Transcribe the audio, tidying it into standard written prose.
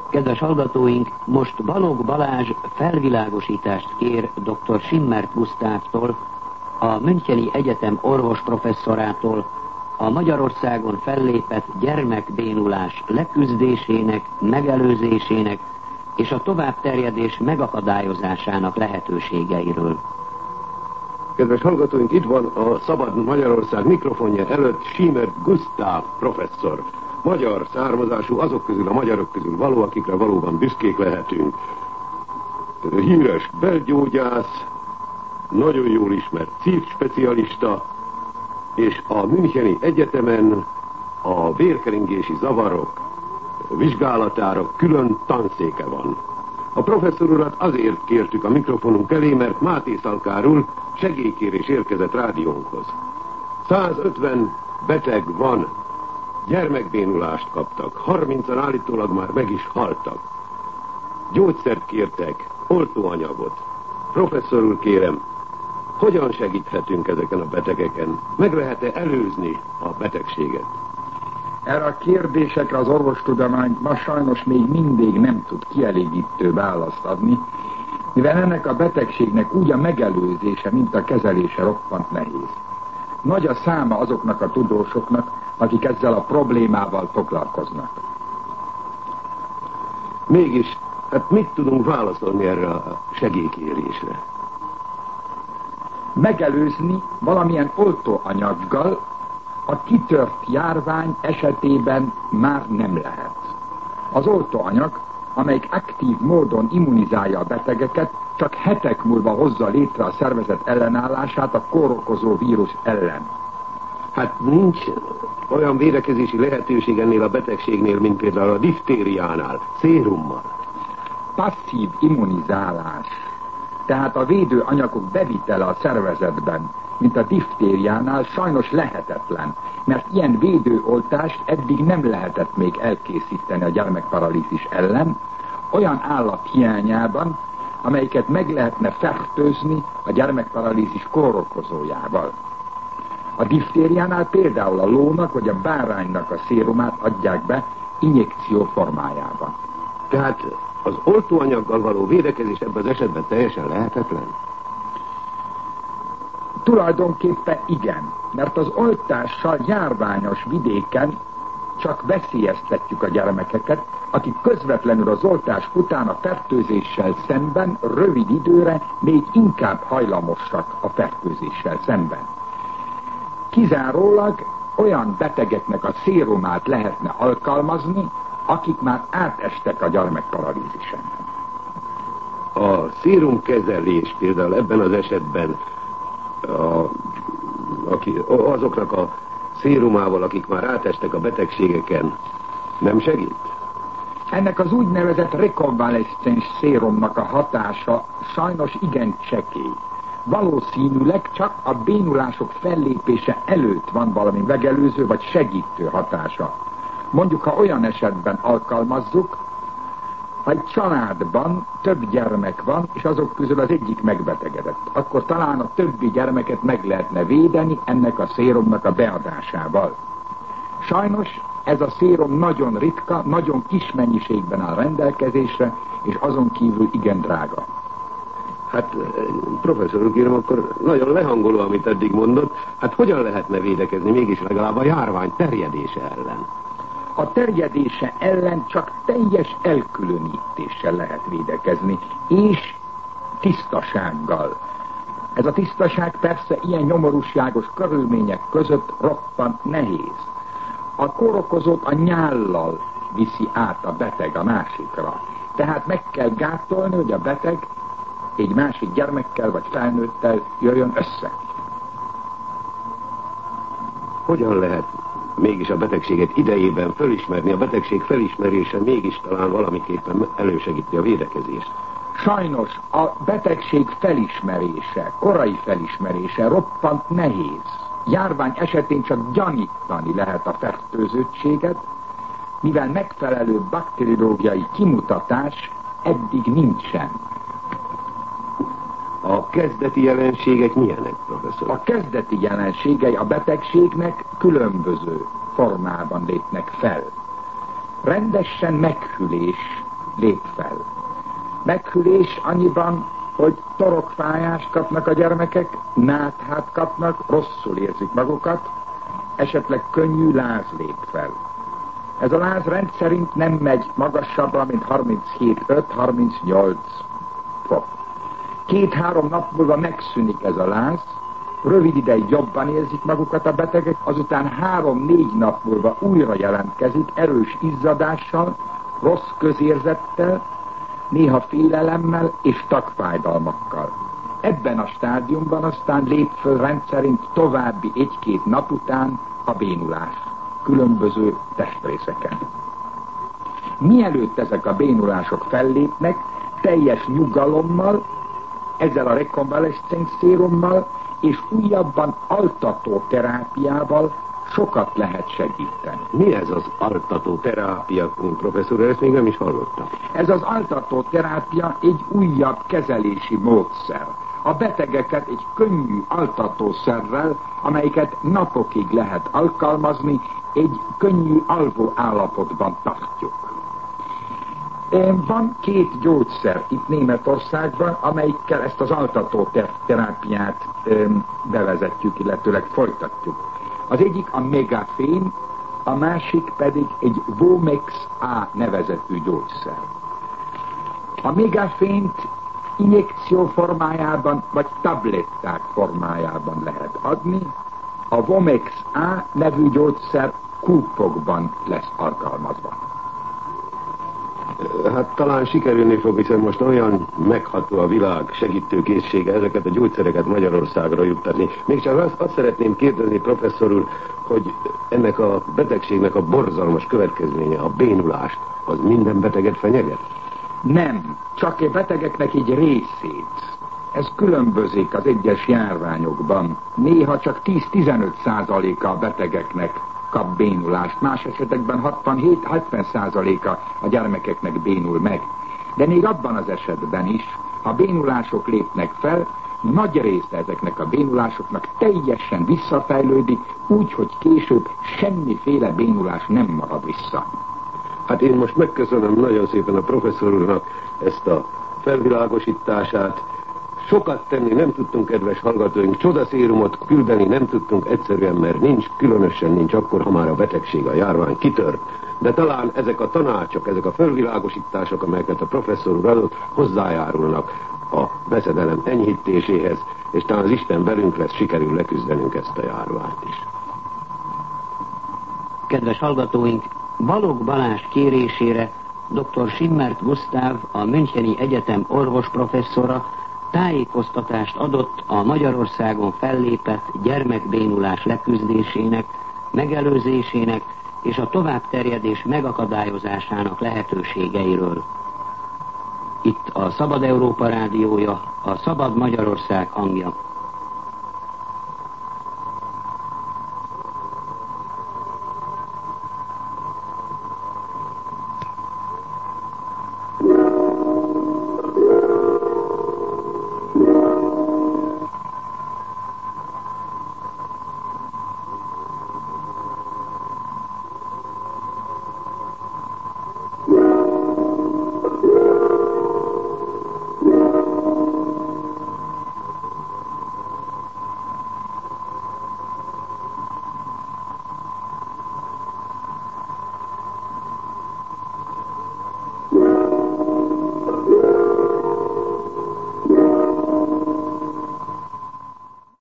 Kedves hallgatóink, most Balogh Balázs felvilágosítást kér dr. Simmert Gusztávtól, a Müncheni Egyetem orvosprofesszorától, a Magyarországon fellépett gyermekbénulás leküzdésének, megelőzésének és a továbbterjedés megakadályozásának lehetőségeiről. Kedves hallgatóink, itt van a Szabad Magyarország mikrofonja előtt Simmert Gusztáv professzor. Magyar származású, azok közül, a magyarok közül való, akikre valóban büszkék lehetünk. Híres belgyógyász, nagyon jól ismert szívspecialista, és a Müncheni Egyetemen a vérkeringési zavarok vizsgálatára külön tanszéke van. A professzor urat azért kértük a mikrofonunk elé, mert Máté Szalkárul segélykérés érkezett rádiónkhoz. 150 beteg van, gyermekbénulást kaptak, 30-an állítólag már meg is haltak. Gyógyszert kértek, oltóanyagot. Professzor úr, kérem, hogyan segíthetünk ezeken a betegeken? Meg lehet-e előzni a betegséget? Erre a kérdésekre az orvostudomány ma sajnos még mindig nem tud kielégítő választ adni, mivel ennek a betegségnek úgy a megelőzése, mint a kezelése roppant nehéz. Nagy a száma azoknak a tudósoknak, akik ezzel a problémával foglalkoznak. Mégis, hát mit tudunk válaszolni erre a segélykérésre? Megelőzni valamilyen oltóanyaggal a kitört járvány esetében már nem lehet. Az oltóanyag, amelyik aktív módon immunizálja a betegeket, csak hetek múlva hozza létre a szervezet ellenállását a kórokozó vírus ellen. Hát nincs olyan védekezési lehetőség ennél a betegségnél, mint például a diftériánál, szérummal. Passzív immunizálás, tehát a védőanyagok bevitele a szervezetben, mint a diftériánál sajnos lehetetlen, mert ilyen védőoltást eddig nem lehetett még elkészíteni a gyermekparalízis ellen, olyan állat hiányában, amelyiket meg lehetne fertőzni a gyermekparalízis kórokozójával. A diftériánál például a lónak vagy a báránynak a szérumát adják be injekció formájában. Tehát az oltóanyaggal való védekezés ebben az esetben teljesen lehetetlen? Tulajdonképpen igen, mert az oltással járványos vidéken csak veszélyeztetjük a gyermekeket, akik közvetlenül az oltás után a fertőzéssel szemben rövid időre még inkább hajlamosak a fertőzéssel szemben. Kizárólag olyan betegeknek a szérumát lehetne alkalmazni, akik már átestek a gyermekparalízisen. A szérumkezelés például ebben az esetben azoknak a szérumával, akik már átestek a betegségeken, nem segít? Ennek az úgynevezett rekonvaleszcens szérumnak a hatása sajnos igen csekély. Valószínűleg csak a bénulások fellépése előtt van valami megelőző vagy segítő hatása. Mondjuk, ha olyan esetben alkalmazzuk, ha egy családban több gyermek van, és azok közül az egyik megbetegedett, akkor talán a többi gyermeket meg lehetne védeni ennek a szérumnak a beadásával. Sajnos ez a szérum nagyon ritka, nagyon kis mennyiségben áll rendelkezésre, és azon kívül igen drága. Hát, professzor úr, kérem, akkor nagyon lehangoló, amit eddig mondott. Hát hogyan lehetne védekezni mégis legalább a járvány terjedése ellen? A terjedése ellen csak teljes elkülönítéssel lehet védekezni, és tisztasággal. Ez a tisztaság persze ilyen nyomorúságos körülmények között roppant nehéz. A kórokozót a nyállal viszi át a beteg a másikra. Tehát meg kell gátolni, hogy a beteg egy másik gyermekkel vagy felnőttel jöjjön össze. Hogyan lehet mégis a betegséget idejében felismerni? A betegség felismerése mégis talán valamiképpen elősegíti a védekezést. Sajnos a betegség felismerése, korai felismerése roppant nehéz. Járvány esetén csak gyanítani lehet a fertőzöttséget, mivel megfelelő bakteriológiai kimutatás eddig nincsen. A kezdeti jelenségek milyenek, professzor? A kezdeti jelenségei a betegségnek különböző formában lépnek fel. Rendesen meghűlés lép fel. Meghűlés annyiban, hogy torokfájást kapnak a gyermekek, náthát kapnak, rosszul érzik magukat, esetleg könnyű láz lép fel. Ez a láz rendszerint nem megy magasabbra, mint 37,5-38 fok. 2-3 nap múlva megszűnik ez a láz, rövid ideig jobban érzik magukat a betegek, azután 3-4 nap múlva újra jelentkezik erős izzadással, rossz közérzettel, néha félelemmel és tagfájdalmakkal. Ebben a stádiumban aztán lép föl rendszerint további 1-2 nap után a bénulás különböző testrészeken. Mielőtt ezek a bénulások fellépnek, teljes nyugalommal, ezzel a rekonvaleszcens szérummal és újabban altató terápiával sokat lehet segíteni. Mi ez az altató terápia, professzor? Ezt még nem is hallottam. Ez az altató terápia egy újabb kezelési módszer. A betegeket egy könnyű altatószerrel, amelyiket napokig lehet alkalmazni, egy könnyű alvó állapotban tartjuk. Van 2 gyógyszer itt Németországban, amelyikkel ezt az altató terápiát bevezetjük, illetőleg folytatjuk. Az egyik a Megafén, a másik pedig egy Vomex A nevezetű gyógyszer. A Megafént injekció formájában vagy tabletták formájában lehet adni, a Vomex A nevű gyógyszer kúpokban lesz alkalmazva. Hát talán sikerülni fog, hiszen most olyan megható a világ segítőkészsége ezeket a gyógyszereket Magyarországra juttatni. Még csak azt szeretném kérdezni, professzor úr, hogy ennek a betegségnek a borzalmas következménye, a bénulás, az minden beteget fenyeget? Nem, csak a betegeknek egy részét. Ez különbözik az egyes járványokban. Néha csak 10-15%-a a betegeknek kap bénulást, más esetekben 67-70%-a a gyermekeknek bénul meg. De még abban az esetben is, ha bénulások lépnek fel, nagy része ezeknek a bénulásoknak teljesen visszafejlődik, úgy, hogy később semmiféle bénulás nem marad vissza. Hát én most megköszönöm nagyon szépen a professzor úrnak ezt a felvilágosítását. Sokat tenni nem tudtunk, kedves hallgatóink, csodaszérumot küldeni nem tudtunk egyszerűen, mert különösen nincs akkor, ha már a betegség, a járvány kitört. De talán ezek a tanácsok, ezek a felvilágosítások, amelyeket a professzor úr adott, hozzájárulnak a veszedelem enyhítéséhez, és talán az Isten velünk lesz, sikerül leküzdenünk ezt a járványt is. Kedves hallgatóink, Balogh Balázs kérésére dr. Simmert Gusztáv, a Müncheni Egyetem orvosprofesszora tájékoztatást adott a Magyarországon fellépett gyermekbénulás leküzdésének, megelőzésének és a továbbterjedés megakadályozásának lehetőségeiről. Itt a Szabad Európa rádiója, a Szabad Magyarország hangja.